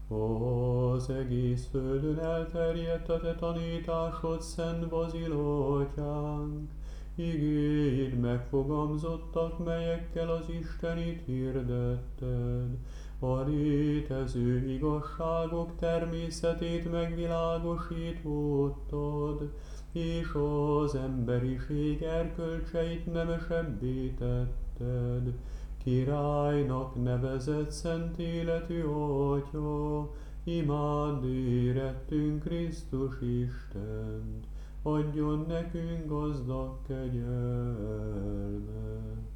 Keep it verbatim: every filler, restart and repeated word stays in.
Az egész földön elterjedt a te tanításod, Szent Bazila atyánk. Igéid megfogamzottak, melyekkel az Istenit hirdetted. A létező igazságok természetét megvilágosítottad, és az emberiség erkölcseit nemesebbé tetted. Királynak nevezett szent életű Atya, imádd érettünk Krisztus Istent, adjon nekünk gazdag kegyelmet.